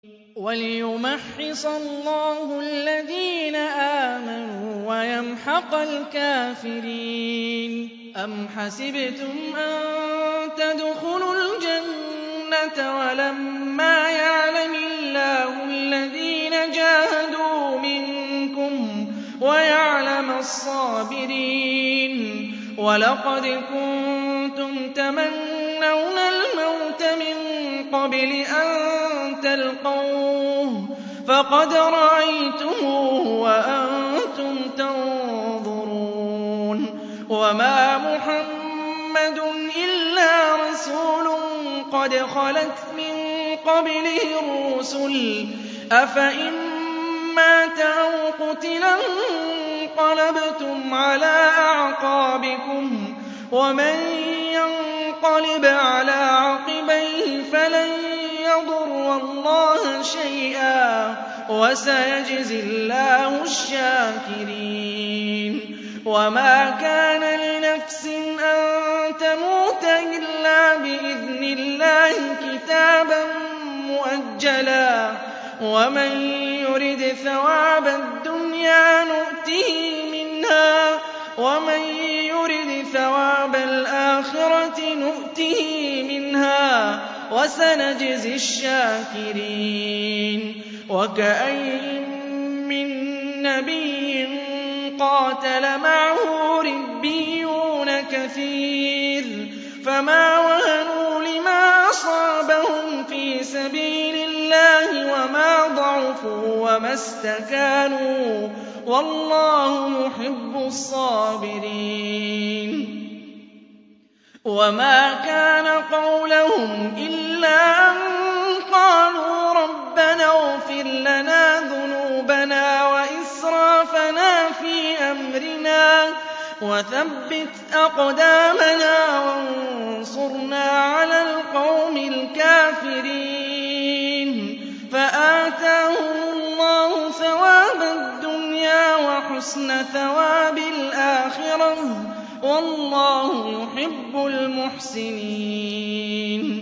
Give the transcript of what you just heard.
وَلِيُمَحِّصَ اللَّهُ الَّذِينَ آمَنُوا وَيَمْحَقَ الْكَافِرِينَ أَمْ حَسِبْتُمْ أَن تَدْخُلُوا الْجَنَّةَ وَلَمَّا يَعْلَمِ اللَّهُ الَّذِينَ جَاهَدُوا مِنكُمْ وَيَعْلَمَ الصَّابِرِينَ وَلَقَدْ كُنتُمْ تَمَنَّوْنَ الْمَوْتَ مِن قَبْلِ أَن تَلْقَوْهُ فَقَدْ رَأَيْتُمُوهُ وَأَنتُمْ تَنظُرُونَ وَمَا مُحَمَّدٌ إِلَّا رَسُولٌ قَدْ خَلَتْ مِن قَبْلِهِ الرُّسُلُ أَفَإِن مَّاتَ أَوْ قُتِلَ انقَلَبْتُمْ عَلَىٰ أَعْقَابِكُمْ وَمَن يَنقَلِبْ عَلَىٰ عَقِبَيْهِ فَلَن يَضُرَّ اللَّهَ شَيْئًا وَسَيَجْزِي اللَّهُ الشَّاكِرِينَ وَمَا كَانَ لِنَفْسٍ أَن تَمُوتَ إِلَّا بِإِذْنِ اللَّهِ كِتَابًا مُّؤَجَّلًا وَمَن يُرِدْ ثَوَابَ الدُّنْيَا نُؤْتِهِ مِنْهَا وَمَن يُرِدْ ثَوَابَ الْآخِرَةِ نُؤْتِهِ مِنْهَا وَسَنَجْزِي الشَّاكِرِينَ وَكَأَيِّن مِّن نَّبِيٍّ قَاتَلَ مَعَهُ رِبِّيُّونَ كَثِيرٌ فَمَا وَهَنُوا لِمَا أَصَابَهُمْ فِي سَبِيلِ اللَّهِ وَمَا ضَعُفُوا وَمَا اسْتَكَانُوا وَاللَّهُ يُحِبُّ الصَّابِرِينَ وَمَا كَانَ قَوْلَهُمْ إِلَّا أَن قَالُوا رَبَّنَا اغْفِرْ لَنَا ذُنُوبَنَا وَإِسْرَافَنَا فِي أَمْرِنَا وَثَبِّتْ أَقْدَامَنَا وَانصُرْنَا عَلَى الْقَوْمِ الْكَافِرِينَ فَآتَاهُمُ اللَّهُ ثَوَابَ الدُّنْيَا وَحُسْنَ ثَوَابِ الْآخِرَةِ ۗ وَاللَّهُ يُحِبُّ الْمُحْسِنِينَ